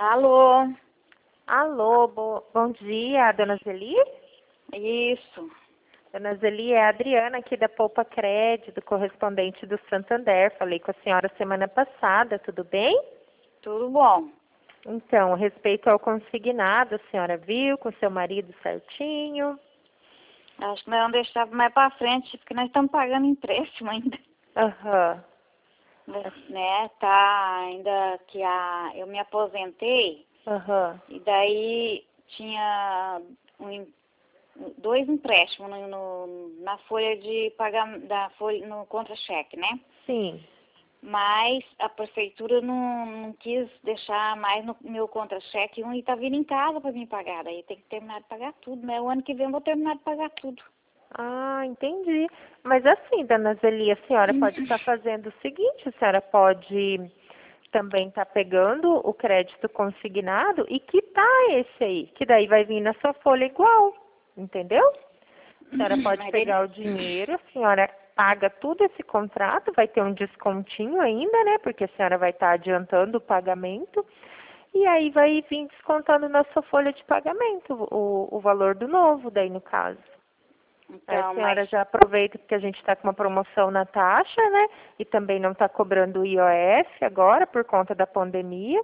Alô? Alô, bom dia, dona Zeli? Isso. Dona Zeli, é a Adriana aqui da Poupa Crédito, correspondente do Santander. Falei com a senhora semana passada, tudo bem? Tudo bom. Então, respeito ao consignado, a senhora viu com seu marido certinho? Acho que nós vamos deixar mais pra frente, porque nós estamos pagando empréstimo ainda. Aham. Né? Tá, ainda que eu me aposentei, e daí tinha dois empréstimos na folha de pagar no contra-cheque, né? Sim. Mas a prefeitura não quis deixar mais no meu contra-cheque e tá vindo em casa para me pagar. Daí tem que terminar de pagar tudo, né? O ano que vem eu vou terminar de pagar tudo. Ah, entendi. Mas assim, dona Zeli, a senhora pode estar fazendo o seguinte, a senhora pode também estar pegando o crédito consignado e quitar esse aí, que daí vai vir na sua folha igual, entendeu? A senhora pode pegar o dinheiro, a senhora paga tudo esse contrato, vai ter um descontinho ainda, né? Porque a senhora vai estar adiantando o pagamento. E aí vai vir descontando na sua folha de pagamento o valor do novo, daí no caso. Então, a senhora já aproveita porque a gente está com uma promoção na taxa, né? E também não está cobrando o IOF agora por conta da pandemia.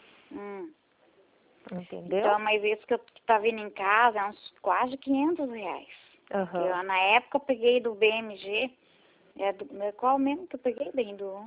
Entendeu? Então, mas isso que tá vindo em casa é uns quase R$500. Eu, na época eu peguei do BMG, qual mesmo que eu peguei bem? Do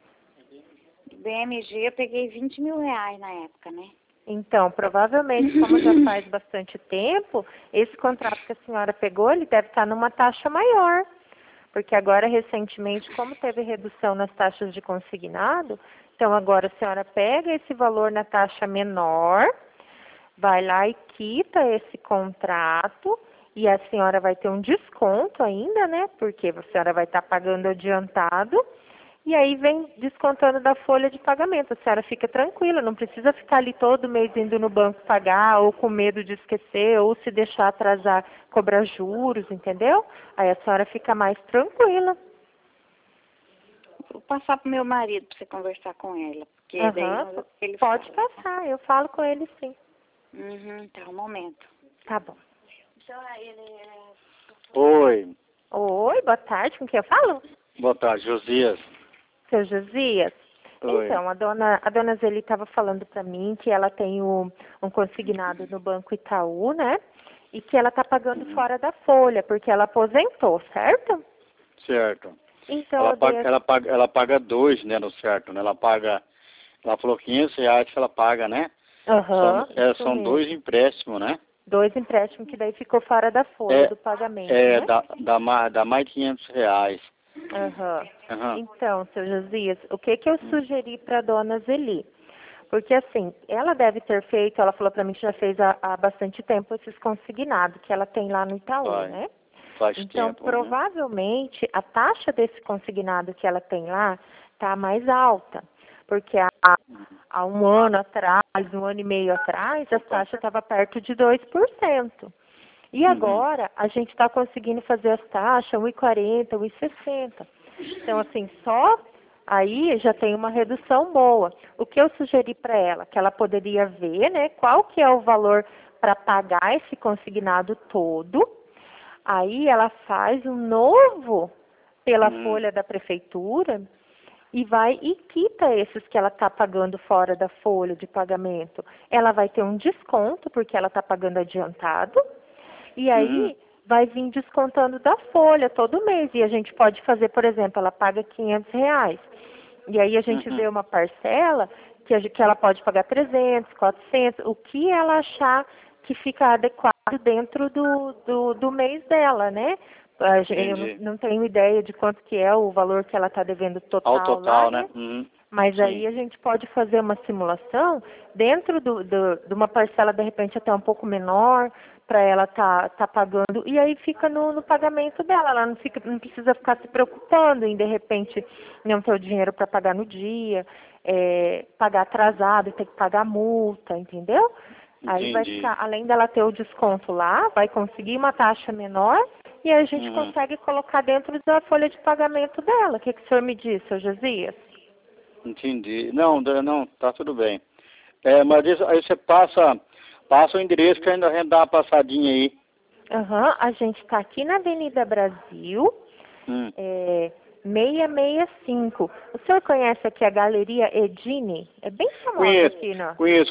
BMG eu peguei R$20 mil na época, né? Então, provavelmente, como já faz bastante tempo, esse contrato que a senhora pegou, ele deve estar numa taxa maior. Porque agora, recentemente, como teve redução nas taxas de consignado, então agora a senhora pega esse valor na taxa menor, vai lá e quita esse contrato, e a senhora vai ter um desconto ainda, né? Porque a senhora vai estar pagando adiantado. E aí vem descontando da folha de pagamento. A senhora fica tranquila, não precisa ficar ali todo mês indo no banco pagar, ou com medo de esquecer, ou se deixar atrasar, cobrar juros, entendeu? Aí a senhora fica mais tranquila. Vou passar pro meu marido para você conversar com ela. Porque daí ele pode passar, eu falo com ele sim. Tá, um momento. Tá bom. Oi. Oi, boa tarde, com quem eu falo? Boa tarde, Josias. Seu Josias? Oi. Então, a dona Zeli estava falando para mim que ela tem um consignado no Banco Itaú, né? E que ela está pagando fora da folha, porque ela aposentou, certo? Certo. Então, ela paga dois, né, no certo, né? Ela falou R$500 que ela paga, né? São dois empréstimos, né? Dois empréstimos que daí ficou fora da folha do pagamento, né? Dá mais R$500. Então, seu Josias, o que eu sugeri para a dona Zeli? Porque assim, ela deve ter feito, ela falou para mim que já fez há bastante tempo esses consignados que ela tem lá no Itaú, né? Então, provavelmente, a taxa desse consignado que ela tem lá está mais alta. Porque há um ano atrás, um ano e meio atrás, a taxa estava perto de 2%. E agora, a gente está conseguindo fazer as taxas 1,40, 1,60. Então, assim, só aí já tem uma redução boa. O que eu sugeri para ela? Que ela poderia ver, né, qual que é o valor para pagar esse consignado todo. Aí ela faz um novo pela folha da prefeitura e vai e quita esses que ela está pagando fora da folha de pagamento. Ela vai ter um desconto, porque ela está pagando adiantado. E aí vai vir descontando da folha todo mês. E a gente pode fazer, por exemplo, ela paga R$500. E aí a gente vê uma parcela que ela pode pagar 300, 400, o que ela achar que fica adequado dentro do mês dela, né? Eu não tenho ideia de quanto que é o valor que ela está devendo total. Ao total, lá, né? Mas aí a gente pode fazer uma simulação dentro de uma parcela, de repente, até um pouco menor, para ela tá pagando, e aí fica no pagamento dela. Ela não precisa ficar se preocupando em, de repente, não ter o dinheiro para pagar no dia, pagar atrasado e ter que pagar multa, entendeu? Aí vai ficar, além dela ter o desconto lá, vai conseguir uma taxa menor e a gente consegue colocar dentro da folha de pagamento dela. O que o senhor me diz, seu Josias? Entendi. Não, tá tudo bem. Mas isso, aí você passa o endereço que a gente dá uma passadinha aí. A gente está aqui na Avenida Brasil, 665. O senhor conhece aqui a Galeria Edine? É bem famosa aqui, não? Conheço.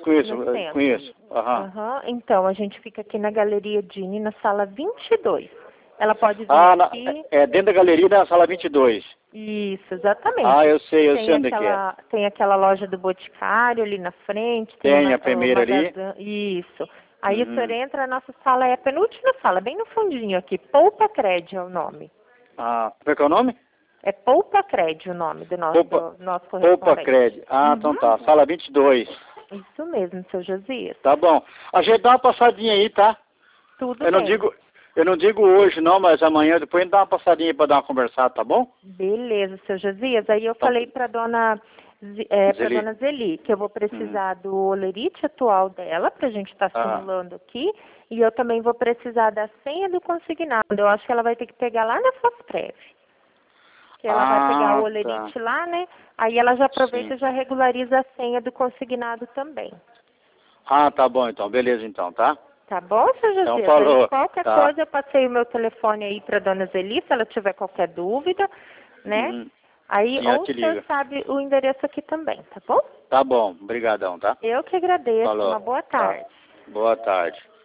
Então, a gente fica aqui na Galeria Edine, na sala 22. Ela pode vir aqui... dentro da galeria da sala 22. Isso, exatamente. Eu sei onde é. Tem aquela loja do Boticário ali na frente. Tem a primeira ali. Isso. Aí o senhor entra, a nossa sala é a penúltima sala, bem no fundinho aqui. Poupa Crédito é o nome. Como é que é o nome? É Poupa Crédito o nome do nosso correspondente. Poupa Crédito. Então tá. Sala 22. Isso mesmo, seu Josias. Tá bom. A gente dá uma passadinha aí, tá? Tudo bem. Eu não digo hoje não, mas amanhã depois a gente dá uma passadinha aí pra dar uma conversada, tá bom? Beleza, seu Josias. Aí eu falei pra dona Zeli, que eu vou precisar do olerite atual dela, pra gente estar simulando aqui, e eu também vou precisar da senha do consignado. Eu acho que ela vai ter que pegar lá na Fosprev. Que ela vai pegar o olerite lá, né? Aí ela já aproveita e já regulariza a senha do consignado também. Tá bom então, beleza então, tá? Tá bom, seu José? Então falou. Qualquer coisa, eu passei o meu telefone aí pra dona Zeli, se ela tiver qualquer dúvida, né? Aí, ou o senhor sabe o endereço aqui também, tá bom? Tá bom, obrigadão, tá? Eu que agradeço. Falou. Uma boa tarde. Boa tarde.